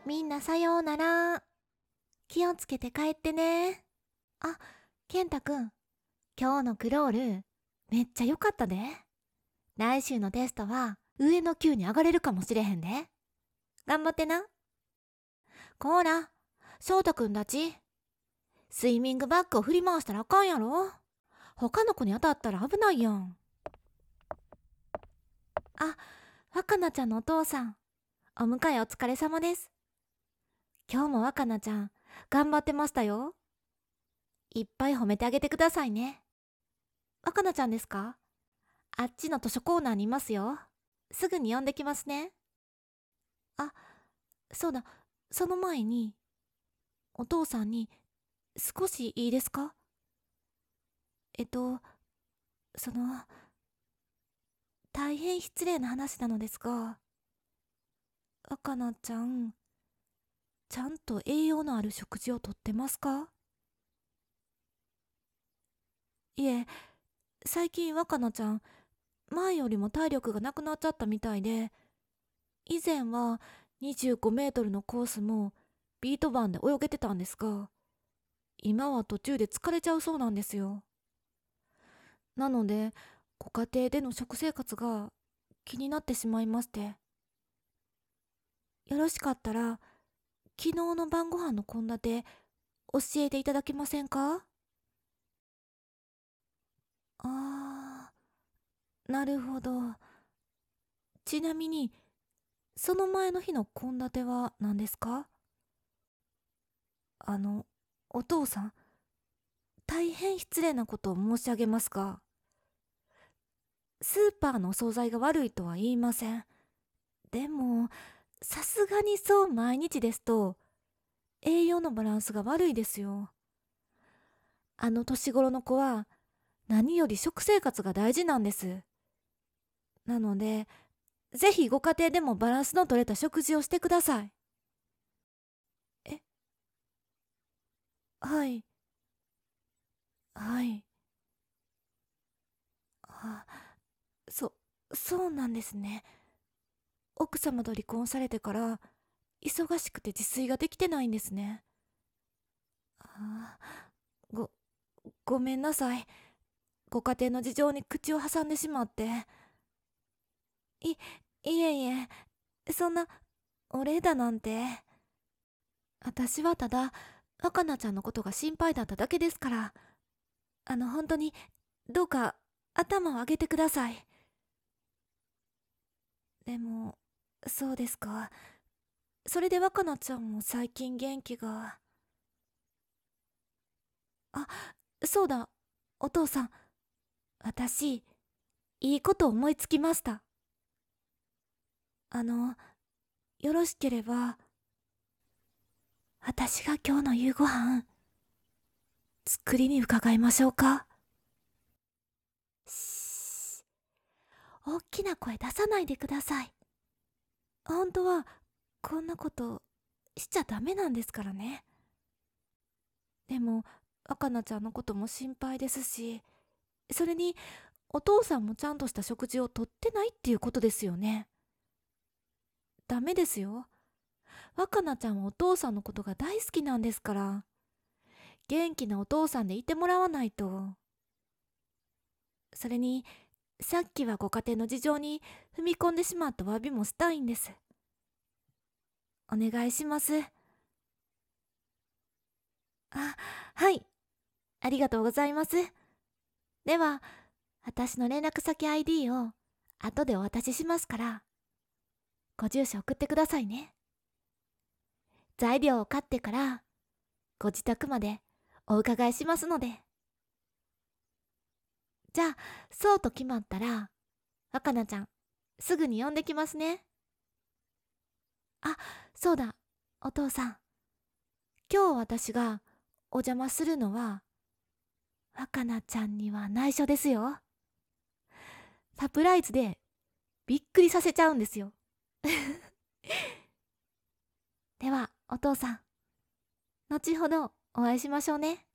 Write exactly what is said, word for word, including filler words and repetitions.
みんなさようなら。気をつけて帰ってね。あ、健太くん、今日のクロール、めっちゃ良かったで。来週のテストは上の級に上がれるかもしれへんで。頑張ってな。こーら、翔太くんたち、スイミングバッグを振り回したらあかんやろ。他の子に当たったら危ないやん。あ、若菜ちゃんのお父さん、お迎えお疲れ様です。今日も若菜ちゃん、頑張ってましたよ。いっぱい褒めてあげてくださいね。若菜ちゃんですか？あっちの図書コーナーにいますよ。すぐに呼んできますね。あ、そうだ、その前に、お父さんに少しいいですか？えっと、その、大変失礼な話なのですが、若菜ちゃん、ちゃんと栄養のある食事をとってますか？いえ、最近若菜ちゃん、前よりも体力がなくなっちゃったみたいで、以前はにじゅうごメートルのコースもビート板で泳げてたんですが、今は途中で疲れちゃうそうなんですよ。なので、ご家庭での食生活が気になってしまいまして。よろしかったら、昨日の晩ご飯の献立、教えていただけませんか？あー、なるほど。ちなみに、その前の日の献立は何ですか？あの、お父さん、大変失礼なことを申し上げますが、スーパーのお惣菜が悪いとは言いません。でも、さすがにそう毎日ですと、栄養のバランスが悪いですよ。あの年頃の子は、何より食生活が大事なんです。なので、ぜひご家庭でもバランスの取れた食事をしてください。え、はい、はい。あ、そ、そうなんですね。奥様と離婚されてから、忙しくて自炊ができてないんですね。あ、ご、ごめんなさい。ご家庭の事情に口を挟んでしまって。い、いえいえ、そんな、お礼だなんて。私はただ、若菜ちゃんのことが心配だっただけですから。あの、本当に、どうか、頭を上げてください。でも、そうですか。それで若菜ちゃんも最近元気が。あ、そうだ、お父さん。私、いいこと思いつきました。あの、よろしければ、私が今日の夕ご飯、作りに伺いましょうか。しー、大きな声出さないでください。本当は、こんなことしちゃダメなんですからね。でも、若菜ちゃんのことも心配ですし、それに、お父さんもちゃんとした食事をとってないっていうことですよね。ダメですよ。若菜ちゃんはお父さんのことが大好きなんですから。元気なお父さんでいてもらわないと。それに、さっきはご家庭の事情に踏み込んでしまった詫びもしたいんです。お願いします。あ、はい。ありがとうございます。では、私の連絡先 アイディー を後でお渡ししますから、ご住所送ってくださいね。材料を買ってから、ご自宅までお伺いしますので。じゃあ、そうと決まったら、若菜ちゃん、すぐに呼んできますね。あ、そうだ、お父さん。今日私がお邪魔するのは、若菜ちゃんには内緒ですよ。サプライズでびっくりさせちゃうんですよ。では、お父さん、後ほどお会いしましょうね。